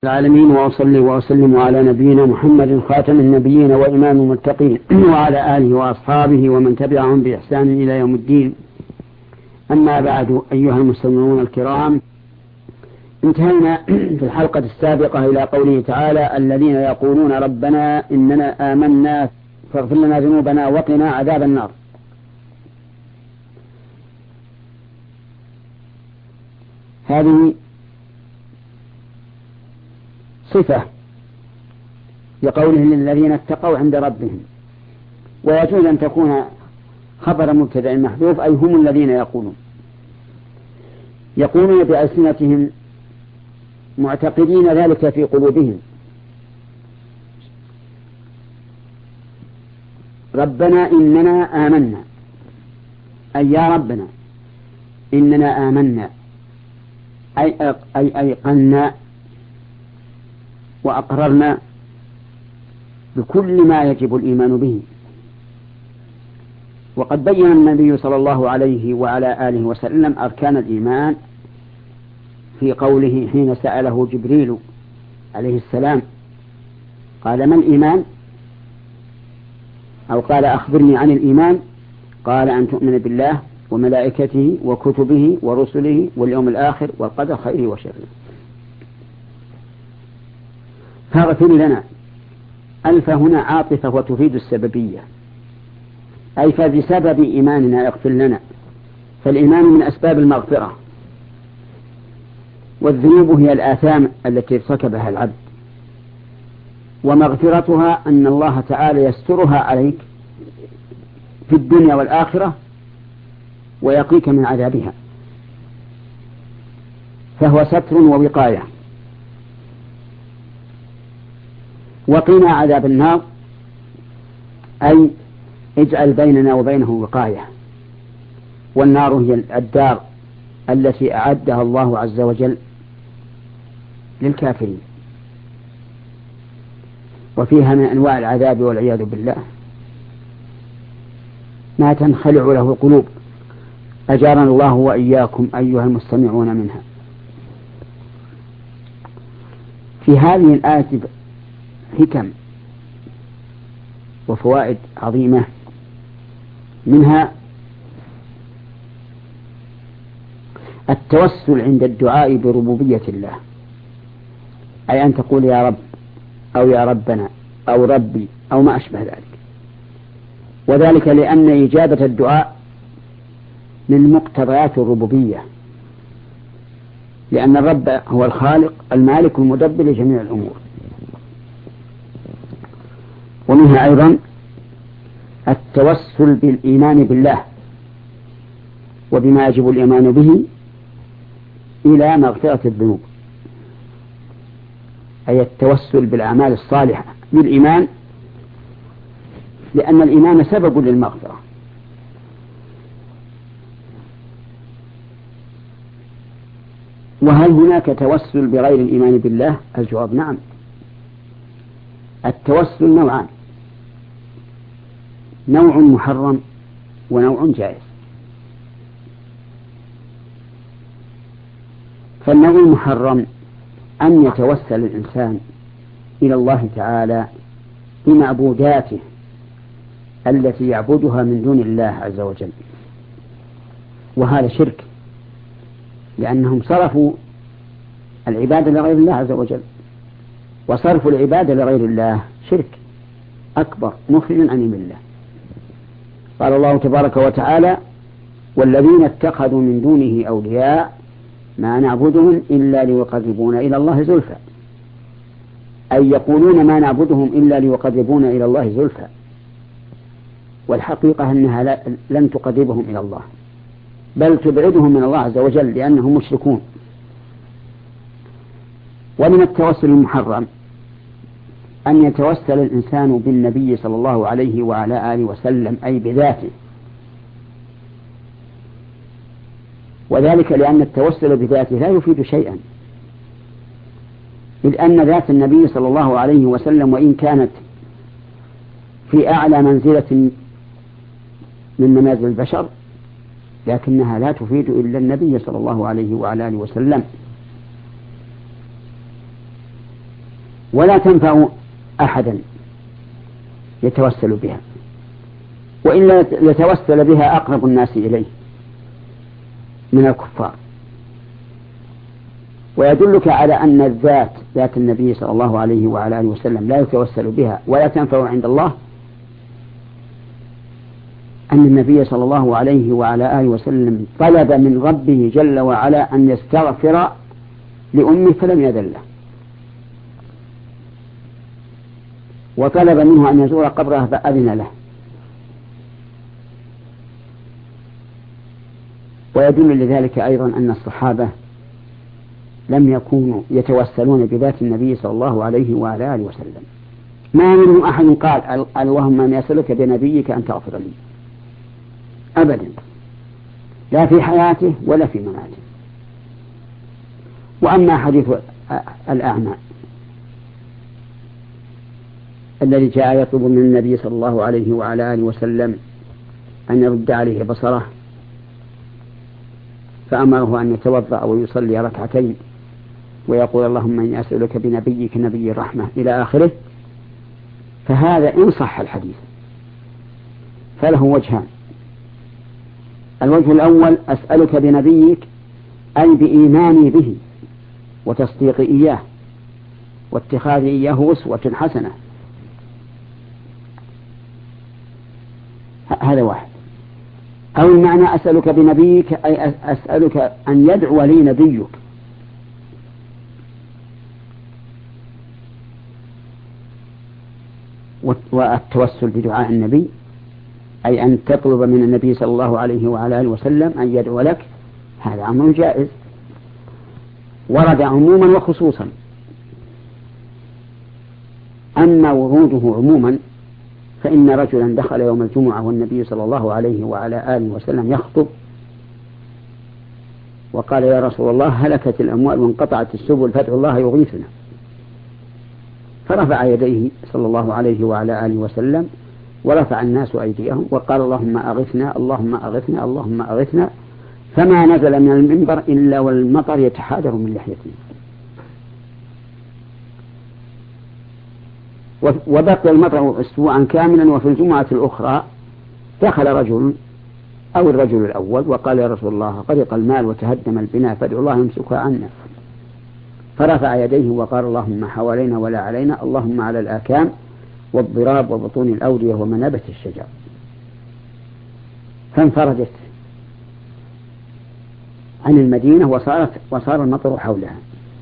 العالمين، وأصلي وأسلم على نبينا محمد خاتم النبيين وإمام المتقين وعلى آله وأصحابه ومن تبعهم بإحسان إلى يوم الدين. أما بعد، أيها المستمعون الكرام، انتهينا في الحلقة السابقة إلى قوله تعالى: الذين يقولون ربنا إننا آمنا فاغفر لنا ذنوبنا وقنا عذاب النار. هذه صفة لقوله للذين اتقوا عند ربهم، ويجوز أن تكون خبر مبتدأ محذوف، أي هم الذين يقولون بألسنتهم معتقدين ذلك في قلوبهم: ربنا إننا آمنا، أي يا ربنا إننا آمنا، أي أيقنا وأقررنا بكل ما يجب الإيمان به. وقد بين النبي صلى الله عليه وعلى آله وسلم أركان الإيمان في قوله حين سأله جبريل عليه السلام قال: ما الإيمان؟ أو قال: أخبرني عن الإيمان. قال: أن تؤمن بالله وملائكته وكتبه ورسله واليوم الآخر والقدر خيره وشره. فاغفر لنا، ألف هنا عاطفة وتفيد السببية، أي فبسبب إيماننا اغفر لنا، فالإيمان من أسباب المغفرة، والذنوب هي الآثام التي ارتكبها العبد، ومغفرتها أن الله تعالى يسترها عليك في الدنيا والآخرة ويقيك من عذابها، فهو ستر ووقاية. وقنا عذاب النار، أي اجعل بيننا وبينه وقاية، والنار هي الدار التي أعدها الله عز وجل للكافرين، وفيها من أنواع العذاب والعياذ بالله ما تنخلع له القلوب، أجارنا الله وإياكم أيها المستمعون منها. في هذه الآية حكم وفوائد عظيمة، منها التوسل عند الدعاء بربوبية الله، أي أن تقول يا رب أو يا ربنا أو ربي أو ما أشبه ذلك، وذلك لأن إجابة الدعاء من مقتضيات الربوبية، لأن الرب هو الخالق المالك المدبر لجميع الأمور. ومنها أيضا التوسل بالإيمان بالله وبما يجب الإيمان به إلى مغفرة الذنوب، أي التوسل بالأعمال الصالحة بالإيمان، لأن الإيمان سبب للمغفرة. وهل هناك توسل بغير الإيمان بالله؟ الجواب نعم. التوسل نوعان: نوع محرم ونوع جائز. فالنوع المحرم أن يتوسل الإنسان إلى الله تعالى بمعبوداته التي يعبدها من دون الله عز وجل، وهذا شرك، لأنهم صرفوا العبادة لغير الله عز وجل، وصرف العبادة لغير الله شرك أكبر مخرج عن الملة. قال الله تبارك وتعالى: والذين اتخذوا من دونه أولياء ما نعبدهم إلا ليقربونا إلى الله زلفى، أي يقولون ما نعبدهم إلا ليقربونا إلى الله زلفى، والحقيقة أنها لن تقربهم إلى الله، بل تبعدهم من الله عز وجل لأنهم مشركون. ومن التوسل المحرم أن يتوسل الإنسان بالنبي صلى الله عليه وعلى آله وسلم، أي بذاته، وذلك لأن التوسل بذاته لا يفيد شيئا، إذ أن ذات النبي صلى الله عليه وسلم وإن كانت في أعلى منزلة من منازل البشر لكنها لا تفيد إلا النبي صلى الله عليه وعلى آله وسلم. ولا تنفع أحدا يتوسل بها، وإلا يتوسل بها أقرب الناس إليه من الكفار. ويدلك على أن ذات النبي صلى الله عليه وعلى آله وسلم لا يتوسل بها ولا تنفع عند الله أن النبي صلى الله عليه وعلى آله وسلم طلب من ربه جل وعلا أن يستغفر لأمه فلم يذل له، وطلب منه أن يزور قبره فأذن له. ويدل لذلك أيضا أن الصحابة لم يكونوا يتوسلون بذات النبي صلى الله عليه وعلى آله وسلم، ما منهم أحد قال اللهم أن يسألك بنبيك أن تغفر لي أبدا، لا في حياته ولا في مماته. وأما حديث الأعمى الذي جاء يطلب من النبي صلى الله عليه وعلى آله وسلم أن يرد عليه بصره فأمره أن يتوضأ ويصلي ركعتين ويقول اللهم إني أسألك بنبيك نبي الرحمة إلى آخره، فهذا إن صح الحديث فله وجهان. الوجه الأول أسألك بنبيك أي بإيماني به وتصديق إياه واتخاذ إياه أسوة حسنة، هذا واحد. أو المعنى أسألك بنبيك أي أسألك أن يدعو لي نبيك، والتوسل بدعاء النبي أي أن تطلب من النبي صلى الله عليه وعلى آله وسلم أن يدعو لك، هذا أمر جائز ورد عموما وخصوصا. أما وروده عموما فإن رجلا دخل يوم الجمعة والنبي صلى الله عليه وعلى آله وسلم يخطب وقال يا رسول الله هلكت الأموال وانقطعت السبل فادعوا الله يغيثنا، فرفع يديه صلى الله عليه وعلى آله وسلم ورفع الناس أيديهم وقال اللهم أغثنا اللهم أغثنا اللهم أغثنا، فما نزل من المنبر إلا والمطر يتحادر من لحيته. وبقي المطر أسبوعا كاملا. وفي الجمعة الأخرى دخل رجل أو الرجل الأول وقال يا رسول الله غرق المال وتهدم البناء فادعوا الله يمسكها عنا، فرفع يديه وقال اللهم حوالينا ولا علينا اللهم على الآكام والضراب وبطون الأودية ومنابت الشجر، فانفرجت عن المدينة وصار المطر حولها.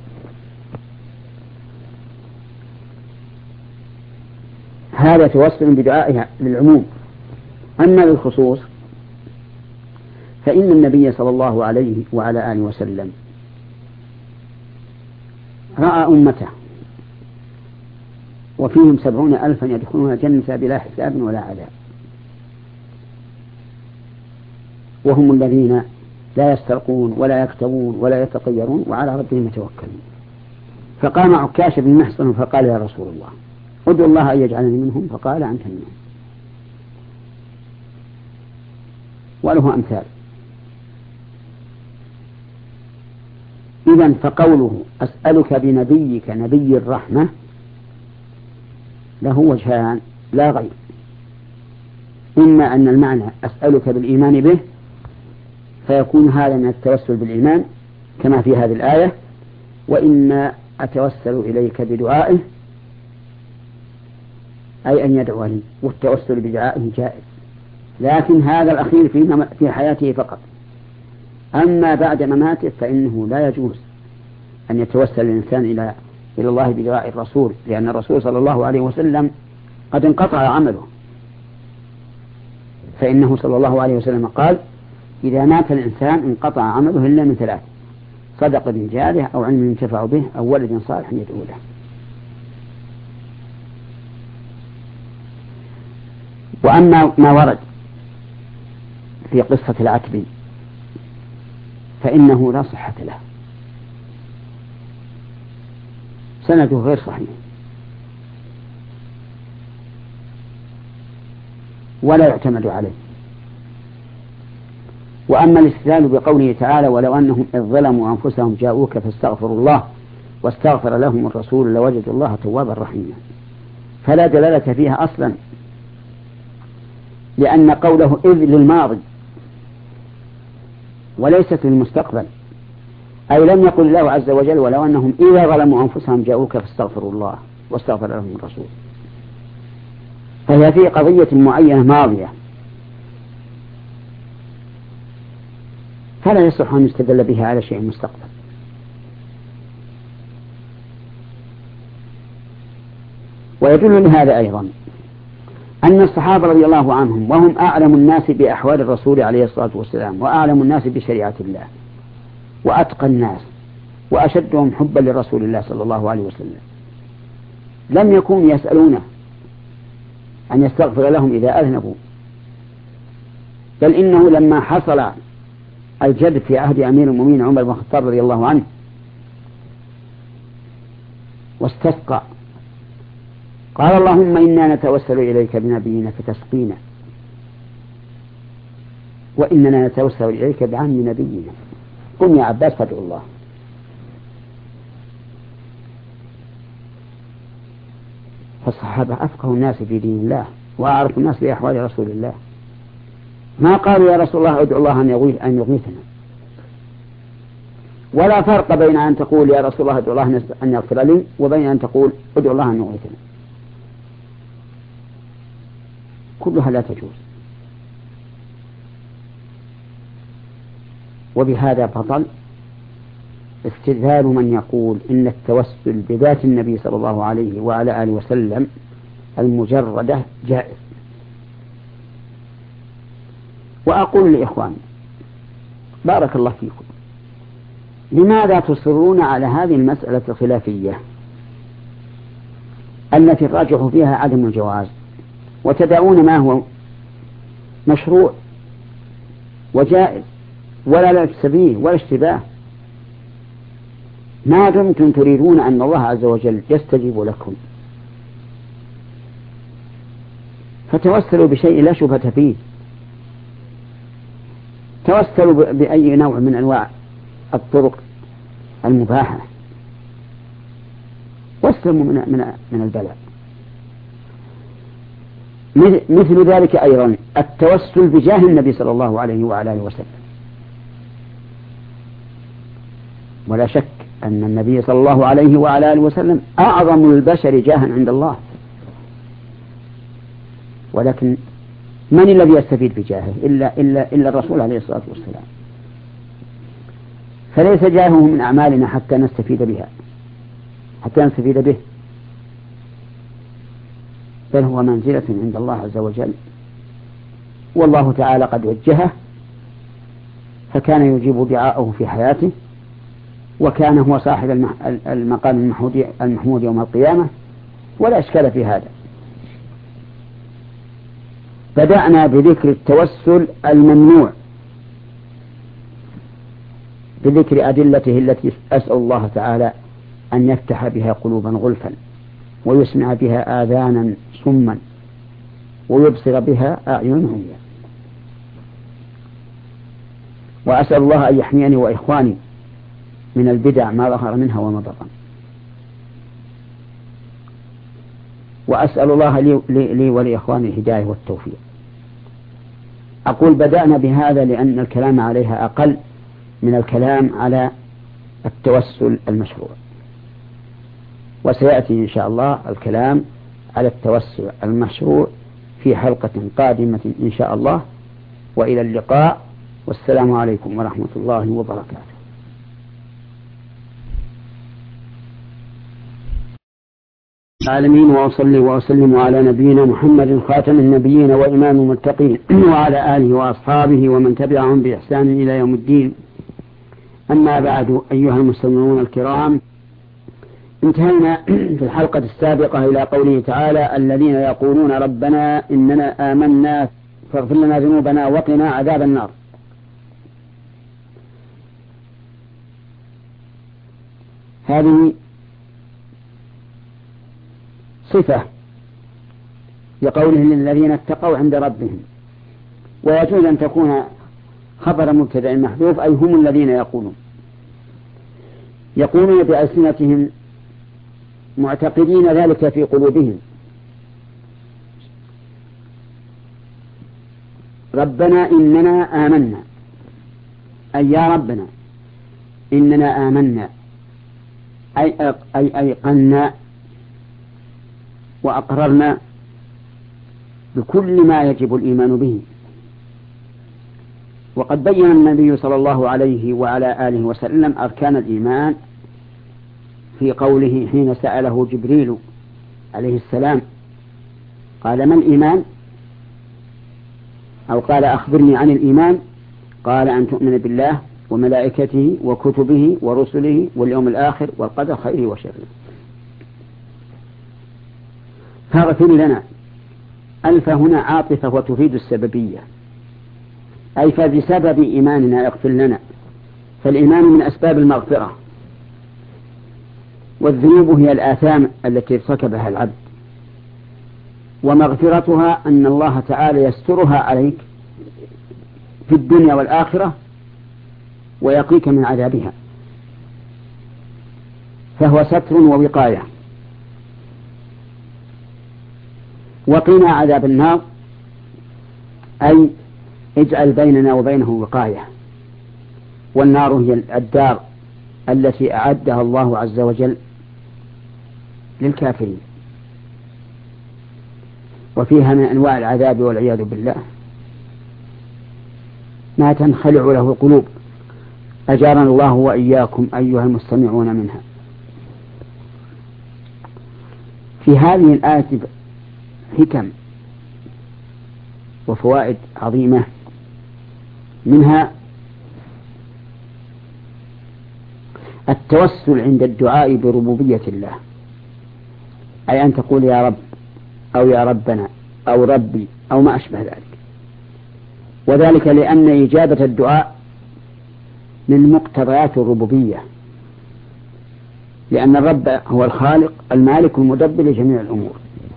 هذا توسل بدعائها للعموم. أما للخصوص فإن النبي صلى الله عليه وعلى آله وسلم رأى أمته وفيهم 70,000 يدخلون الجنة بلا حساب ولا عذاب، وهم الذين لا يسترقون ولا يكتبون ولا يتطيرون وعلى ربهم يتوكلون. فقام عكاش بن محصن فقال يا رسول الله ادعو الله أن يجعلني منهم، فقال أنت منهم. وله أمثال. إذن فقوله أسألك بنبيك نبي الرحمة له وجهان لا غير، إما أن المعنى أسألك بالإيمان به فيكون هذا من التوسل بالإيمان كما في هذه الآية، وإما أتوسل إليك بدعائه أي أن يدعو لي، والتوسل بدعائه جائز، لكن هذا الأخير في حياته فقط. أما بعد مماته فإنه لا يجوز أن يتوسل الإنسان إلى الله بدعاء الرسول، لأن الرسول صلى الله عليه وسلم قد انقطع عمله، فإنه صلى الله عليه وسلم قال إذا مات الإنسان انقطع عمله إلا من 3: صدق بجاره أو علم ينتفع به أو ولد صالح يدعو له. وأما ما ورد في قصة العتبي فإنه لا صحة له، سنده غير صحيح ولا يعتمد عليه. وأما الاستدلال بقوله تعالى ولو أنهم إذ ظلموا أنفسهم جاءوك فاستغفروا الله واستغفر لهم الرسول لوجدوا الله توابا رحيما. فلا دلالة فيها أصلا، لأن قوله إذ للماضي وليست للمستقبل، أي لم يقل الله عز وجل ولو أنهم إذا ظلموا أنفسهم جاءوك فاستغفروا الله واستغفر لهم الرسول، فهي في قضية معينة ماضية، فلا يصح أن يستدل بها على شيء مستقبل. ويدل لهذا أيضا أن الصحابة رضي الله عنهم وهم أعلم الناس بأحوال الرسول عليه الصلاة والسلام وأعلم الناس بشريعة الله وأتقى الناس وأشدهم حبا لرسول الله صلى الله عليه وسلم لم يكونوا يسألونه أن يستغفر لهم إذا أذنبوا، بل إنه لما حصل الجد في عهد أمير المؤمنين عمر بن الخطاب رضي الله عنه واستسقى قال اللهم إنا نتوسل إليك بنبينا فتسقينا، وإننا نتوسل إليك بعم نبينا، قم يا عباس فادعو الله. فالصحابة أفقه الناس في دين الله وأعرف الناس بأحوال رسول الله، ما قالوا يا رسول الله ادعو الله أن يغيثنا، ولا فرق بين أن تقول يا رسول الله ادعو الله أن يغفر لي وبين أن تقول ادعو الله أن يغيثنا، كلها لا تجوز. وبهذا بطل استدلال من يقول إن التوسل بذات النبي صلى الله عليه وعلى آله وسلم المجردة جائز. وأقول لإخواني بارك الله فيكم، لماذا تصرون على هذه المسألة الخلافية التي الراجح فيها عدم الجواز، وتدعون ما هو مشروع وجائز ولا لبس به ولا اشتباه، ما دمتم تريدون أن الله عز وجل يستجيب لكم فتوسلوا بشيء لا شبهة فيه، توسلوا بأي نوع من أنواع الطرق المباحة واسلموا من البلاء. مثل ذلك أيضا التوسل بجاه النبي صلى الله عليه وعلى آله وسلم، ولا شك أن النبي صلى الله عليه وعلى آله وسلم أعظم البشر جاها عند الله، ولكن من الذي يستفيد بجاهه إلا الرسول عليه الصلاة والسلام، فليس جاهه من أعمالنا حتى نستفيد به، بل هو منزلة عند الله عز وجل، والله تعالى قد وجهه فكان يجيب دعاءه في حياته، وكان هو صاحب المقام المحمود يوم القيامة، ولا إشكال في هذا. بدأنا بذكر التوسل الممنوع بذكر أدلته التي أسأل الله تعالى أن يفتح بها قلوبا غلفا ويسمع بها آذانا صما ويبصر بها أعين عميا، وأسأل الله أن يحميني وإخواني من البدع ما ظهر منها وما بطن، وأسأل الله لي ولإخواني الهداية والتوفيق. أقول بدأنا بهذا لأن الكلام عليها أقل من الكلام على التوسل المشروع، وسيأتي إن شاء الله الكلام على التوسل المشروع في حلقة قادمة إن شاء الله، وإلى اللقاء، والسلام عليكم ورحمة الله وبركاته. العالمين، وأصلي وأسلم على نبينا محمد خاتم النبيين وإمام المتقين وعلى آله وأصحابه ومن تبعهم بإحسان إلى يوم الدين. أما بعد، أيها المستمعون الكرام، انتهينا في الحلقة السابقة إلى قوله تعالى: الذين يقولون ربنا إننا آمنا فاغفر لنا ذنوبنا وقنا عذاب النار. هذه صفة لقوله للذين اتقوا عند ربهم، ويجوز أن تكون خبر مبتدأ محذوف، أي هم الذين يقولون. يقولون بألسنتهم معتقدين ذلك في قلوبهم: ربنا إننا آمنا، أي يا ربنا إننا آمنا، أي أيقنا وأقررنا بكل ما يجب الإيمان به. وقد بين النبي صلى الله عليه وعلى آله وسلم أركان الإيمان في قوله حين سأله جبريل عليه السلام قال: ما الإيمان؟ أو قال: أخبرني عن الإيمان. قال: أن تؤمن بالله وملائكته وكتبه ورسله واليوم الآخر والقدر خيره وشره. فاغفر لنا، ألف هنا عاطفة وتفيد السببية، أي فبسبب إيماننا اغفر لنا، فالإيمان من أسباب المغفرة، والذنوب هي الآثام التي ارتكبها العبد، ومغفرتها أن الله تعالى يسترها عليك في الدنيا والآخرة ويقيك من عذابها، فهو ستر ووقاية. وقنا عذاب النار، أي اجعل بيننا وبينه وقاية، والنار هي الدار التي أعدها الله عز وجل للكافرين، وفيها من أنواع العذاب والعياذ بالله ما تنخلع له القلوب، أجارنا الله وإياكم أيها المستمعون منها. في هذه الآية حكم وفوائد عظيمة، منها التوسل عند الدعاء بربوبية الله، أي أن تقول يا رب أو يا ربنا أو ربي أو ما أشبه ذلك، وذلك لأن إجابة الدعاء من مقتضيات الربوبية، لأن الرب هو الخالق المالك المدبر لجميع الأمور.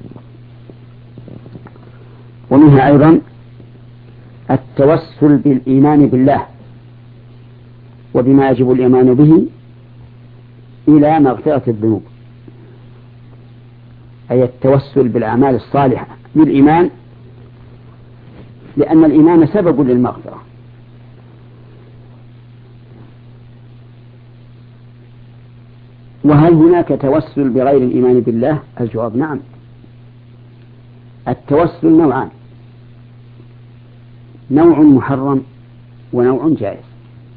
ومنها أيضا التوسل بالإيمان بالله وبما يجب الإيمان به إلى مغفرة الذنوب، أي التوسل بالأعمال الصالحة بالإيمان، لأن الإيمان سبب للمغفرة. وهل هناك توسل بغير الإيمان بالله؟ الجواب نعم. التوسل نوعان: نوع محرم ونوع جائز.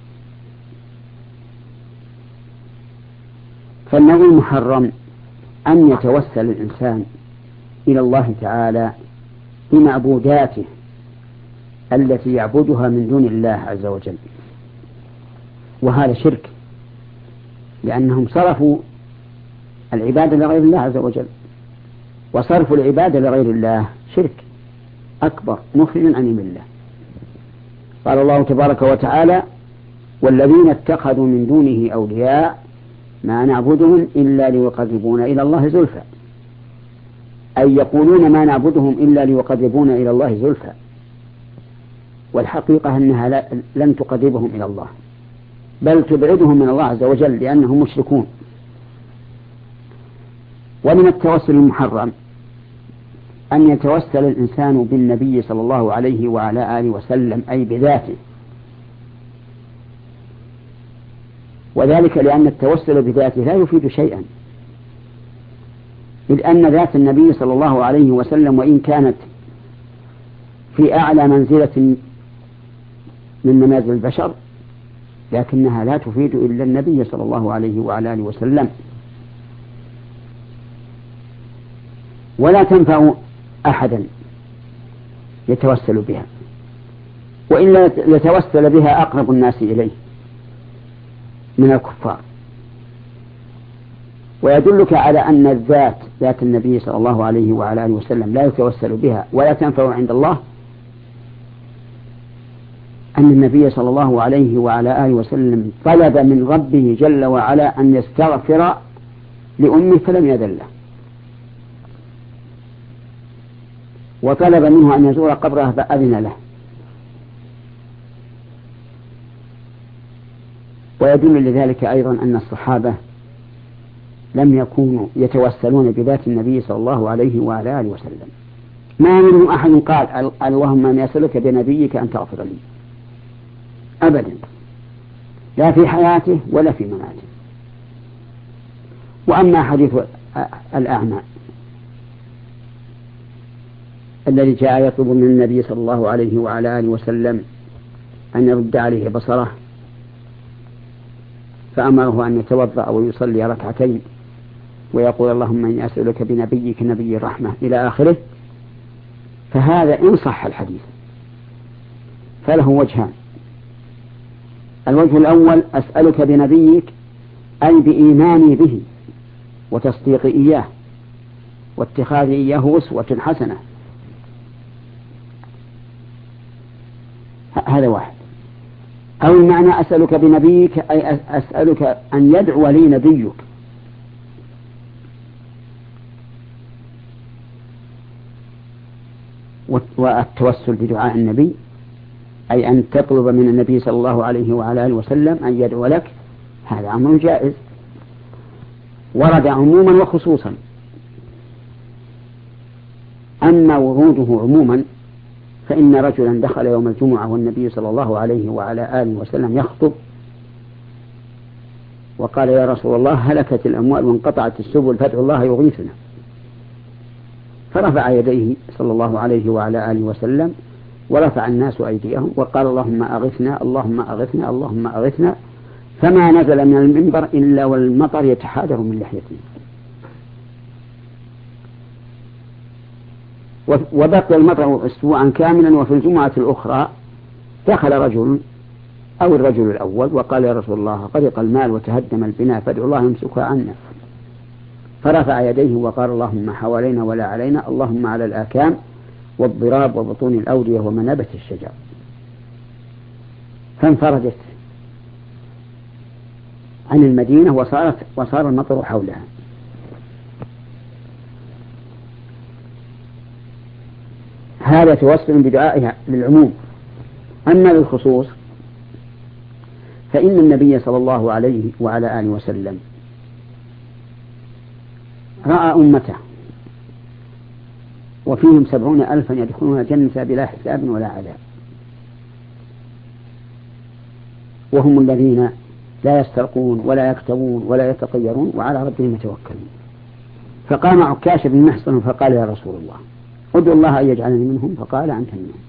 فالنوع المحرم أن يتوسل الإنسان إلى الله تعالى بمعبوداته التي يعبدها من دون الله عز وجل، وهذا شرك، لأنهم صرفوا العبادة لغير الله عز وجل، وصرف العبادة لغير الله شرك أكبر مخرج عن الملة. قال الله تبارك وتعالى: والذين اتخذوا من دونه أولياء ما نعبدهم إلا ليقربونا إلى الله زلفى، أي يقولون ما نعبدهم إلا ليقربونا إلى الله زلفى، والحقيقة أنها لن تقربهم إلى الله، بل تبعدهم من الله عز وجل لأنهم مشركون. ومن التوسل المحرم أن يتوسل الإنسان بالنبي صلى الله عليه وعلى آله وسلم، أي بذاته، وذلك لأن التوسل بذاته لا يفيد شيئا، إذ أن ذات النبي صلى الله عليه وسلم وإن كانت في أعلى منزلة من منازل البشر لكنها لا تفيد إلا النبي صلى الله عليه وعلى آله وسلم، ولا تنفع أحدا يتوسل بها، وإلا يتوسل بها أقرب الناس إليه من الكفار. ويدلك على أن ذات النبي صلى الله عليه وعلى آله وسلم لا يتوسل بها ولا تنفع عند الله، أن النبي صلى الله عليه وعلى آله وسلم طلب من ربه جل وعلا أن يستغفر لأمه فلم يأذن له، وطلب منه أن يزور قبره فأذن له. ويدل لذلك أيضا أن الصحابة لم يكونوا يتوسلون بذات النبي صلى الله عليه وعلى آله وسلم. ما منهم أحد قال اللهم أن أسألك بنبيك أن تغفر لي أبدا، لا في حياته ولا في مماته. وأما حديث الأعمى الذي جاء يطلب من النبي صلى الله عليه وعلى آله وسلم أن يرد عليه بصره، فأمره أن يتوضأ ويصلي ركعتين ويقول اللهم إني أسألك بنبيك نبي الرحمة إلى آخره، فهذا إن صح الحديث فله وجهان. الوجه الأول أسألك بنبيك أي بإيماني به وتصديق إياه واتخاذ إياه أسوة حسنة، هذا واحد. أو المعنى أسألك بنبيك أي أسألك أن يدعو لي نبيك، والتوسل بدعاء النبي أي أن تطلب من النبي صلى الله عليه وعلى آله وسلم أن يدعو لك، هذا أمر جائز ورد عموما وخصوصا. أما وروده عموما فإن رجلا دخل يوم الجمعة والنبي صلى الله عليه وعلى آله وسلم يخطب وقال يا رسول الله هلكت الأموال وانقطعت السبل فادعوا الله يغيثنا، فرفع يديه صلى الله عليه وعلى آله وسلم ورفع الناس أيديهم وقال اللهم أغثنا اللهم أغثنا اللهم أغثنا، فما نزل من المنبر إلا والمطر يتحادر من لحيته. وبقي المطر أسبوعا كاملا، وفي الجمعة الأخرى دخل رجل أو الرجل الأول وقال يا رسول الله غرق المال وتهدم البناء فادعوا الله يمسكها عنا، فرفع يديه وقال اللهم حوالينا ولا علينا اللهم على الآكام والضراب وبطون الأودية ومنابت الشجر، فانفرجت عن المدينة وصار المطر حولها. هذا توسل بدعائها للعموم. أما للخصوص فإن النبي صلى الله عليه وعلى آله وسلم رأى أمته وفيهم 70,000 يدخلون الجنة بلا حساب ولا عذاب، وهم الذين لا يسترقون ولا يكتبون ولا يتطيرون وعلى ربهم يتوكلون. فقام عكاش بن محصن فقال يا رسول الله ادعو الله أن يجعلني منهم، فقال أنت منهم.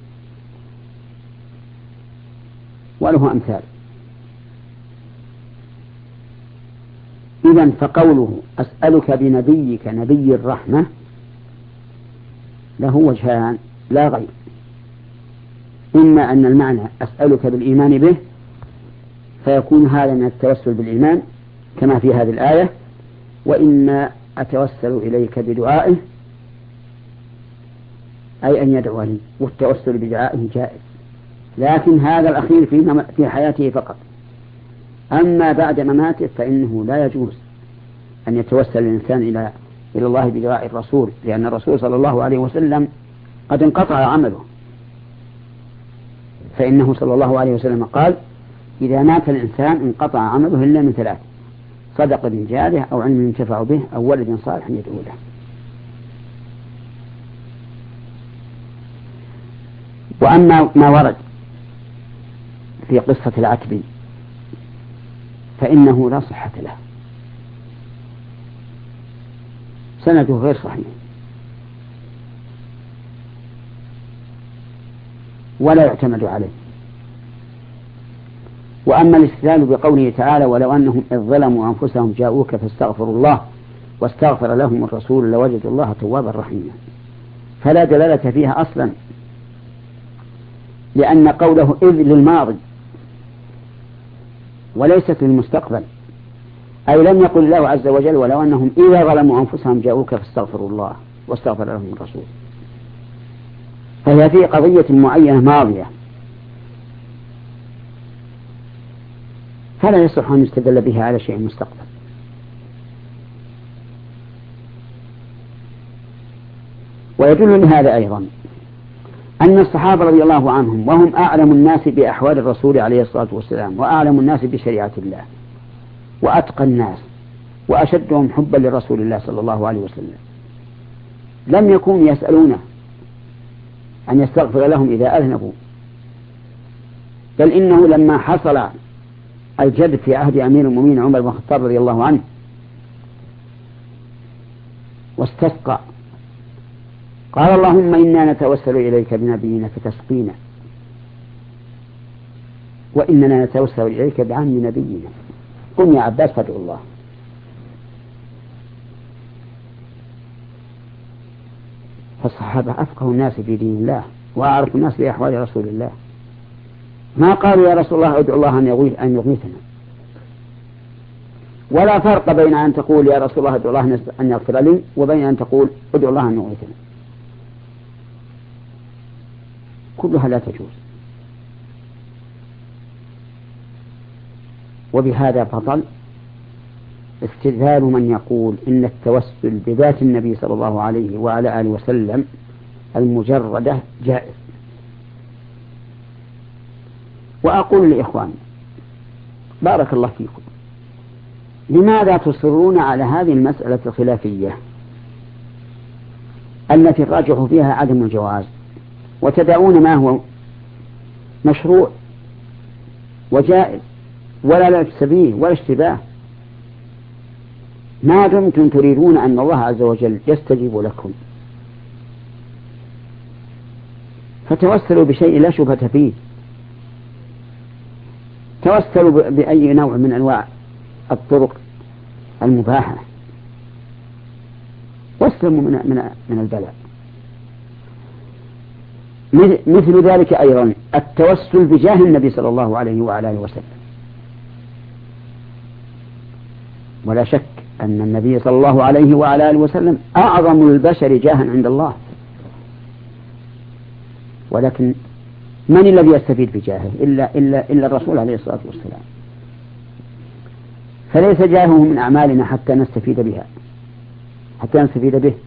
وله أمثال. إذن فقوله أسألك بنبيك نبي الرحمة له وجهان لا غير، إما أن المعنى أسألك بالإيمان به فيكون هذا من التوسل بالإيمان كما في هذه الآية، وإما أتوسل إليك بدعائه أي أن يدعو لي، والتوسل بدعائه جائز، لكن هذا الأخير في حياته فقط. أما بعد مماته فإنه لا يجوز أن يتوسل الإنسان إلى الله بدعاء الرسول، لأن الرسول صلى الله عليه وسلم قد انقطع عمله، فإنه صلى الله عليه وسلم قال إذا مات الإنسان انقطع عمله إلا من 3: صدق بجاره أو علم ينتفع به أو ولد صالح يدعو له. وأما ما ورد في قصة العتبي فإنه لا صحة له، سنده غير صحيح ولا يعتمد عليه. وأما الاستدلال بقوله تعالى ولو أنهم إذ ظلموا أنفسهم جاءوك فاستغفروا الله واستغفر لهم الرسول لوجدوا الله توابا رحيما، فلا دلالة فيها أصلا، لأن قوله إذ للماضي وليست للمستقبل، أي لم يقل الله عز وجل ولو أنهم إذا ظلموا أنفسهم جاءوك فاستغفروا الله واستغفر لهم الرسول، فهي في قضية معينة ماضية، فلا يصح أن يستدل بها على شيء مستقبل. ويدل لهذا أيضا أن الصحابة رضي الله عنهم وهم أعلم الناس بأحوال الرسول عليه الصلاة والسلام وأعلم الناس بشريعة الله وأتقى الناس وأشدهم حبا لرسول الله صلى الله عليه وسلم لم يكونوا يسألونه أن يستغفر لهم إذا أذنبوا، بل إنه لما حصل الجد في عهد أمير المؤمنين عمر بن الخطاب رضي الله عنه واستسقى قال اللهم إنا نتوسل إليك بنبينا فتسقينا، وإننا نتوسل إليك بعم نبينا، قم يا عباس فادعوا الله. فالصحابة أفقه الناس في دين الله وأعرف الناس بأحوال رسول الله، ما قالوا يا رسول الله ادعو الله أن يغيثنا، ولا فرق بين أن تقول يا رسول الله ادعو الله أن يغفر لي وبين أن تقول ادعو الله أن يغيثنا، كلها لا تجوز. وبهذا بطل استدلال من يقول إن التوسل بذات النبي صلى الله عليه وعلى آله وسلم المجردة جائز. وأقول لإخواني بارك الله فيكم، لماذا تصرون على هذه المسألة الخلافية التي الراجح فيها عدم الجواز، وتدعون ما هو مشروع وجائز ولا لبس به ولا اشتباه، ما دمتم تريدون أن الله عز وجل يستجيب لكم فتوسلوا بشيء لا شبهة فيه، توسلوا بأي نوع من أنواع الطرق المباحة واسلموا من البلاء. مثل ذلك أيضا التوسل بجاه النبي صلى الله عليه وعلى آله وسلم، ولا شك أن النبي صلى الله عليه وعلى آله وسلم أعظم البشر جاها عند الله، ولكن من الذي يستفيد بجاهه إلا الرسول عليه الصلاة والسلام، فليس جاهه من أعمالنا حتى نستفيد به،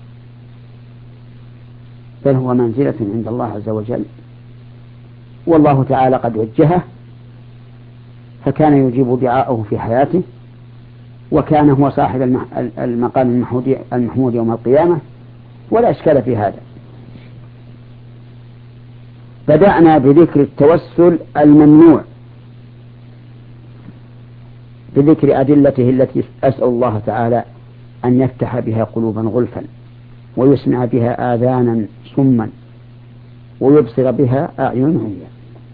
بل هو منزلة عند الله عز وجل، والله تعالى قد وجهه فكان يجيب دعاءه في حياته، وكان هو صاحب المقام المحمود يوم القيامة، ولا إشكال في هذا. بدأنا بذكر التوسل الممنوع بذكر أدلته التي أسأل الله تعالى أن يفتح بها قلوبا غلفا ويسمع بها آذانا صما ويبصر بها أعين عميا،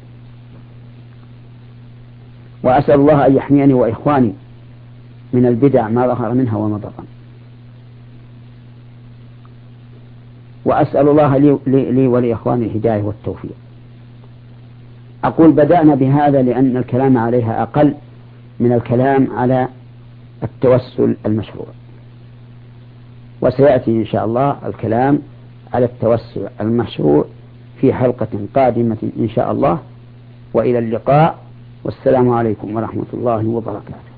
وأسأل الله أن يحميني وإخواني من البدع ما ظهر منها وما بطن، وأسأل الله لي ولإخواني الهداية والتوفيق. أقول بدأنا بهذا لأن الكلام عليها أقل من الكلام على التوسل المشروع، وسيأتي إن شاء الله الكلام على التوسل المشروع في حلقة قادمة إن شاء الله، وإلى اللقاء، والسلام عليكم ورحمة الله وبركاته.